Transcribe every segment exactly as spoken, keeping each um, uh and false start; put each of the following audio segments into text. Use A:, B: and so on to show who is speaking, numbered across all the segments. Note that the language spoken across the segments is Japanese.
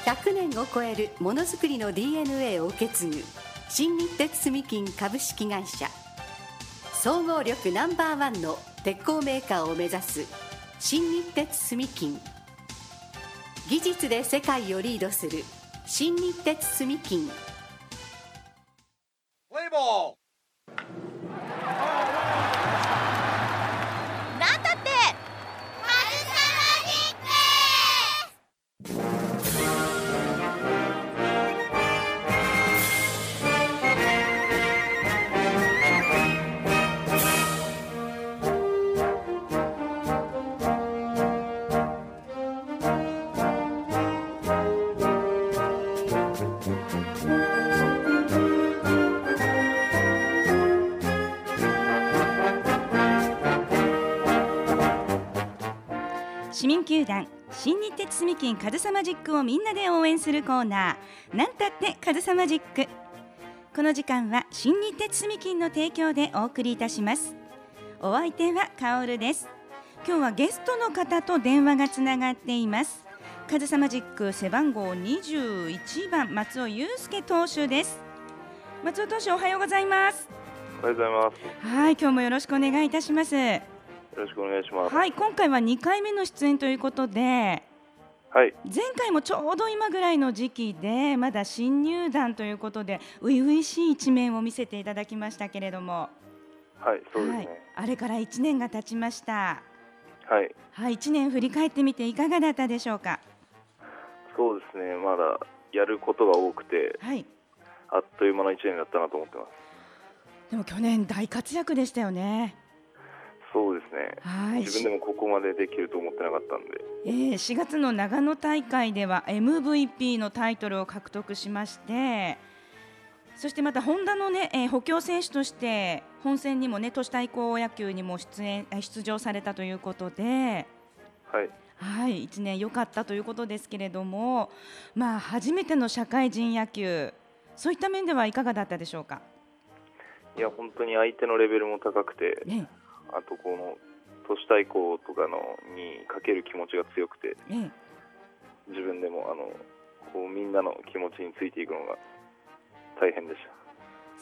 A: ひゃくねんを超えるものづくりの ディーエヌエー を受け継ぐ新日鉄住金株式会社、総合力ナンバーワンの鉄鋼メーカーを目指す新日鉄住金、技術で世界をリードする新日鉄住金。
B: プレイボール
C: なんだって
D: 市民球団新日鉄住金カズサマジックをみんなで応援するコーナー、なんたってカズサマジック。この時間は新日鉄住金の提供でお送りいたします。お相手はカオルです。今日はゲストの方と電話がつながっています。カズサマジック背番号にじゅういちばん、松尾祐介投手です。松尾投手、おはようございます。
E: おはようございます。
D: はい、今日もよろしくお願いいたします。
E: よろしくお願いします。
D: はい、今回はにかいめの出演ということで、
E: はい、
D: 前回もちょうど今ぐらいの時期でまだ新入団ということで初々しい一面を見せていただきましたけれども、
E: はい、そうですね、
D: はい、あれからいちねんが経ちました。
E: はい、
D: はい、いちねん振り返ってみていかがだったでしょうか。
E: そうですね、まだやることが多くて、
D: はい、
E: あっという間のいちねんだったなと思ってます。
D: でも去年大活躍でしたよね。
E: そうですね、
D: はい、
E: 自分でもここまでできると思ってなかったんで、
D: えー、しがつの長野大会では エムブイピー のタイトルを獲得しまして、そしてまたホンダの、ねえー、補強選手として本戦にも、ね、都市対抗野球にも出演出場されたということで、
E: はい、
D: はい、いちねん良かったということですけれども、まあ、初めての社会人野球、そういった面ではいかがだったでしょうか。
E: いや本当に相手のレベルも高くて、
D: ね、
E: あとこの都市対抗とかのにかける気持ちが強くて、
D: ね、
E: 自分でもあのこうみんなの気持ちについていくのが大変でした。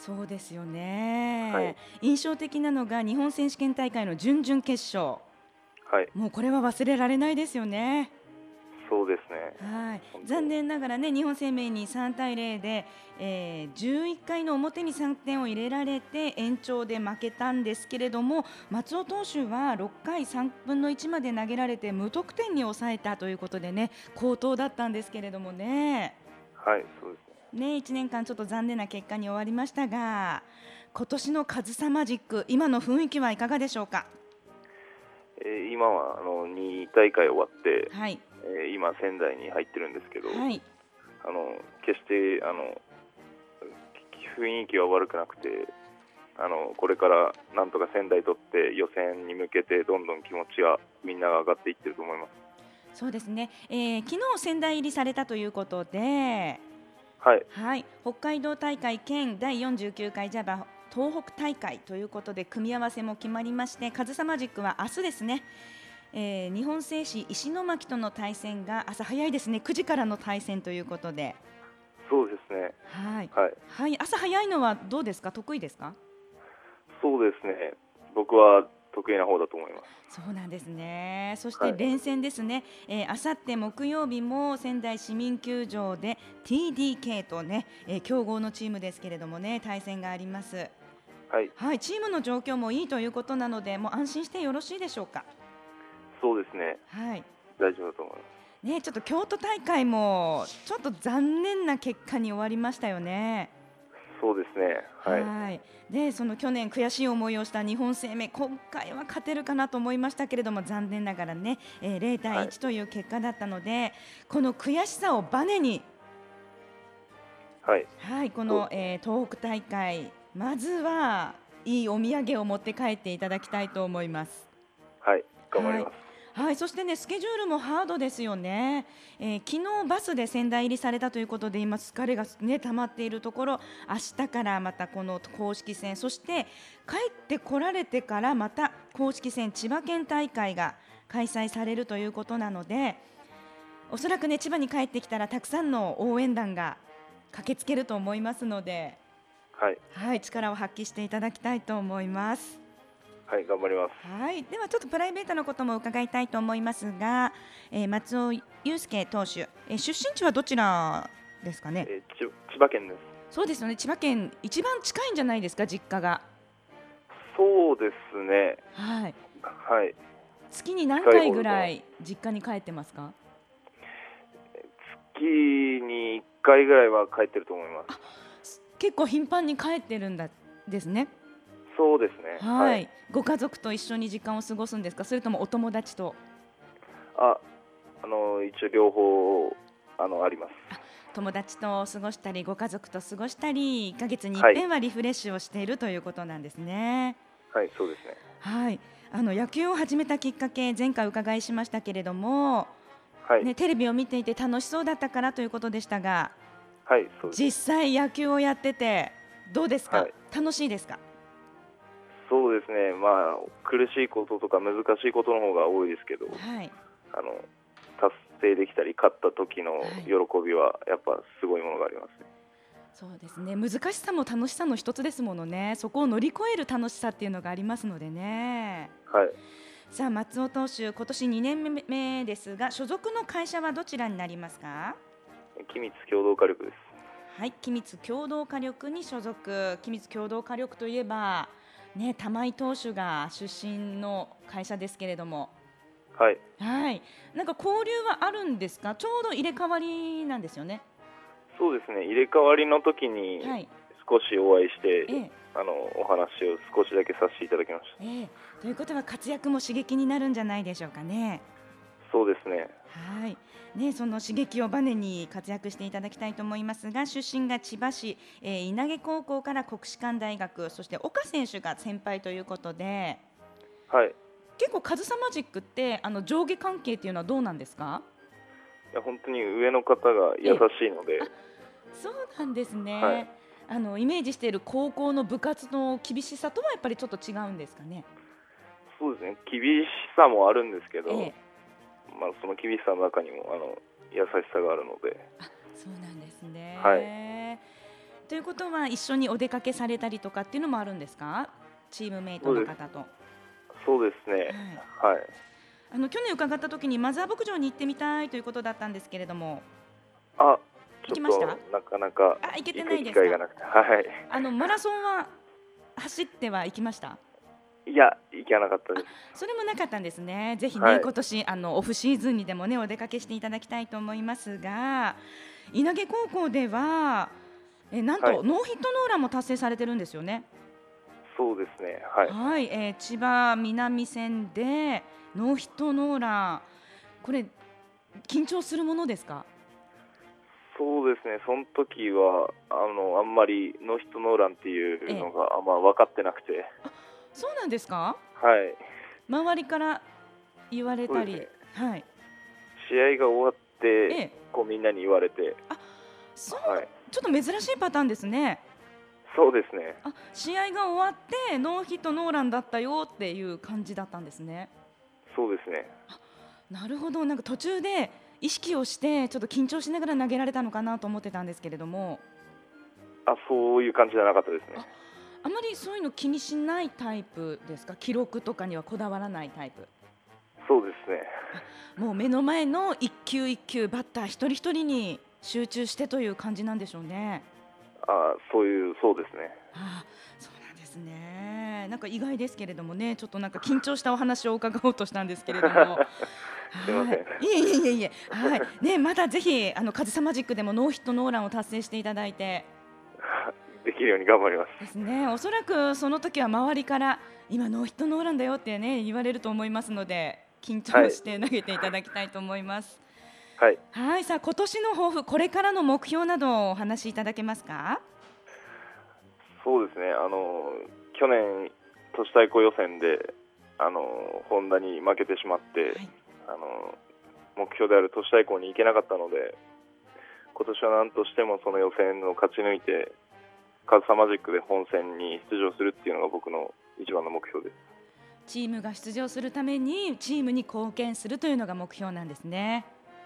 D: そうですよね、
E: はい、
D: 印象的なのが日本選手権大会の準々決勝、
E: はい、
D: もうこれは忘れられないですよね。
E: そうですね、
D: はい、残念ながら、ね、日本生命にさんたいゼロで、えー、じゅういっかいの表にさんてんを入れられて延長で負けたんですけれども、松尾投手はろっかいさんぶんのいちまで投げられて無得点に抑えたということで、ね、好投だったんですけれどもね。
E: はい、そうですね。
D: ね、いちねんかんちょっと残念な結果に終わりましたが、今年のカズサマジック、今の雰囲気はいかがでしょうか。
E: えー、今はあのにだいかい終わって、
D: はい、
E: えー、今仙台に入ってるんですけど、
D: はい、
E: あの決してあの雰囲気は悪くなくて、あのこれからなんとか仙台取って予選に向けてどんどん気持ちがみんなが上がっていってると思います。
D: そうですね、えー、昨日仙台入りされたということで、
E: はい、
D: はい、北海道大会兼だいよんじゅうきゅうかいジャパ東北大会ということで組み合わせも決まりまして、カズサマジックは明日ですね、えー、日本製紙石巻との対戦が朝早いですね、くじからの対戦ということで。
E: そうですね、
D: はい、
E: はい
D: はい、朝早いのはどうですか、得意ですか。
E: そうですね、僕は得意な方だと思います。
D: そうなんですね。そして連戦ですね、あさって木曜日も仙台市民球場で ティーディーケー とね、えー、強豪のチームですけれどもね、対戦があります。
E: はい、
D: はい、チームの状況もいいということなので、もう安心してよろしいでしょうか。
E: そうですね、はい、大丈夫だと思います。
D: ね、ちょっと京都大会もちょっと残念な結果に終わりましたよね。
E: そうですね、はい、
D: はい、でその去年悔しい思いをした日本生命、今回は勝てるかなと思いましたけれども、残念ながらね、えー、ゼロたいいちという結果だったので、はい、この悔しさをバネに、
E: はい
D: はい、この、えー、東北大会、まずはいいお土産を持って帰っていただきたいと思います。
E: はい、頑張ります。
D: はいはい、そしてね、スケジュールもハードですよね、えー、昨日バスで仙台入りされたということで、今疲れが、ね、溜まっているところ、明日からまたこの公式戦、そして帰ってこられてからまた公式戦千葉県大会が開催されるということなので、 おそらくね千葉に帰ってきたらたくさんの応援団が駆けつけると思いますので、
E: はい、
D: はい、力を発揮していただきたいと思います。
E: はい、頑張ります。
D: はい、ではちょっとプライベートのことも伺いたいと思いますが、えー、松尾祐介投手、えー、出身地はどちらですかね。
E: えー、ち千葉県です。
D: そうですよね、千葉県一番近いんじゃないですか、実家が。
E: そうですね。
D: はい、
E: はい。
D: 月に何回ぐらい実家に帰ってますか。
E: 月にいっかいぐらいは帰ってると思います。
D: 結構頻繁に帰ってるんだですね。
E: そうですね。
D: はい、
E: はい、
D: ご家族と一緒に時間を過ごすんですか、それともお友達と。
E: あ、あの一応両方あのあります。
D: 友達と過ごしたりご家族と過ごしたりいっかげつに一遍はリフレッシュをしているということなんですね。
E: はい、はい、そうですね。
D: はい、あの野球を始めたきっかけ前回お伺いしましたけれども、
E: はい
D: ね、テレビを見ていて楽しそうだったからということでしたが、
E: はい、そうです。
D: 実際野球をやっててどうですか、
E: はい、
D: 楽しいですか。
E: そうですね、まあ、苦しいこととか難しいことの方が多いですけど、
D: はい、
E: あの達成できたり勝った時の喜びはやっぱすごいものがありますね。
D: そうですね、難しさも楽しさの一つですものね。そこを乗り越える楽しさっていうのがありますのでね。
E: はい、
D: さあ松尾投手、今年にねんめですが所属の会社はどちらになりますか。
E: 君津共同火力です。
D: はい、君津共同火力に所属。君津共同火力といえばね、玉井投手が出身の会社ですけれども、
E: はい、
D: はい、なんか交流はあるんですか。ちょうど入れ替わりなんですよね。
E: そうですね、入れ替わりの時に少しお会いして、はい、あのお話を少しだけさせていただきました。
D: ええ、ということは活躍も刺激になるんじゃないでしょうかね。
E: そうですね。
D: はいね、その刺激をバネに活躍していただきたいと思いますが、出身が千葉市、えー、稲毛高校から国士舘大学、そして岡選手が先輩ということで、
E: はい、
D: 結構カズサマジックってあの上下関係っていうのはどうなんですか。
E: いや本当に上の方が優しいので。
D: そうなんですね、
E: はい、
D: あのイメージしている高校の部活の厳しさとはやっぱりちょっと違うんですかね。
E: そうですね、厳しさもあるんですけど、
D: ええ、
E: まあ、その厳しさの中にもあの優しさがあるので。
D: あ、そうなんですね、
E: はい、
D: ということは一緒にお出かけされたりとかっていうのもあるんですか、チームメイトの方と。
E: そうですね、はい、はい、
D: あの去年伺った時にマザー牧場に行ってみたいということだったんですけれども、
E: あ、
D: 行きました？
E: なかなか
D: 行けてないですか。
E: 行く機会がなくて、はい、
D: あのマラソンは走っては行きました？
E: いや、行かなかったです。
D: それもなかったんですね。ぜひね、
E: はい、
D: 今年あのオフシーズンにでもねお出かけしていただきたいと思いますが、稲毛高校ではえなんと、はい、ノーヒットノーランも達成されてるんですよね。
E: そうですね、はい、
D: はい、えー、千葉南戦でノーヒットノーラン、これ緊張するものですか。
E: そうですね、その時はあのあんまりノーヒットノーランっていうのがあんま分かってなくて。え
D: あ、そうなんですか。
E: はい、
D: 周りから言われたり、
E: ね、
D: はい、
E: 試合が終わって、ええ、こうみんなに言われて。
D: あ、そう、はい、ちょっと珍しいパターンですね。
E: そうですね。
D: あ、試合が終わってノーヒットノーランだったよっていう感じだったんですね。
E: そうですね。
D: あ、なるほど。なんか途中で意識をしてちょっと緊張しながら投げられたのかなと思ってたんですけれども。
E: あ、そういう感じじゃなかったですね。
D: あ、あまりそういうの気にしないタイプですか。記録とかにはこだわらないタイプ。
E: そうですね。
D: もう目の前の一球一球バッター一人一人に集中してという感じなんでしょうね。
E: あ、そういうそうですね。
D: あ、そうなんですね。なんか意外ですけれどもね、ちょっとなんか緊張したお話を伺おうとしたんですけれども
E: すいません。い
D: えいえいえいえ、はいね、またぜひあのカズサマジックでもノーヒットノーランを達成していただいて
E: できるように頑張ります。
D: ですね。おそらくその時は周りから今ノーヒットノーランだよってね言われると思いますので、緊張して投げていただきたいと思います。
E: はい。
D: はい、さあ今年の抱負、これからの目標などをお話しいただけますか。
E: そうですね。あの去年都市対抗予選であのホンダに負けてしまって、はい、あの目標である都市対抗に行けなかったので、今年は何としてもその予選を勝ち抜いてカズサマジックで本戦に出場するっていうのが僕の一番の目標です。
D: チームが出場するためにチームに貢献するというのが目標なんですね。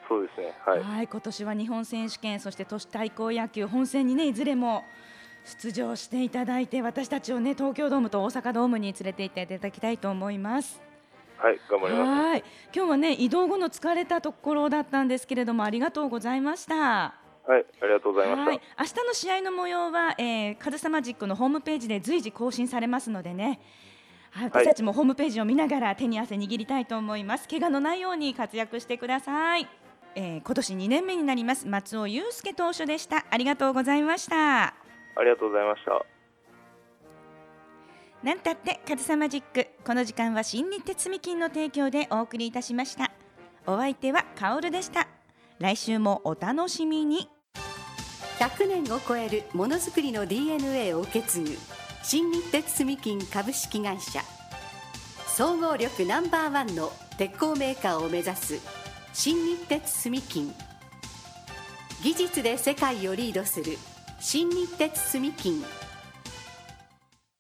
E: そうですね、はい、
D: はい、今年は日本選手権、そして都市対抗野球本戦にね、いずれも出場していただいて、私たちをね、東京ドームと大阪ドームに連れて行っていただきたいと思います。
E: はい、頑張ります。
D: はい、今日はね、移動後の疲れたところだったんですけれども、ありがとうございました。
E: はい、ありがとうございました。
D: はい、明日の試合の模様は、えー、カズサマジックのホームページで随時更新されますのでね、私たちもホームページを見ながら手に汗握りたいと思います。怪我のないように活躍してください。えー、今年にねんめになります松尾祐介投手でした。ありがとうございました。
E: ありがとうございました。
D: なんたってカズサマジック、この時間は新日鉄住金の提供でお送りいたしました。お相手はカオルでした。来週もお楽しみに。
A: ひゃくねんを超えるものづくりの ディーエヌエー を受け継ぐ新日鉄住金株式会社、総合力ナンバーワンの鉄鋼メーカーを目指す新日鉄住金、技術で世界をリードする新日鉄住金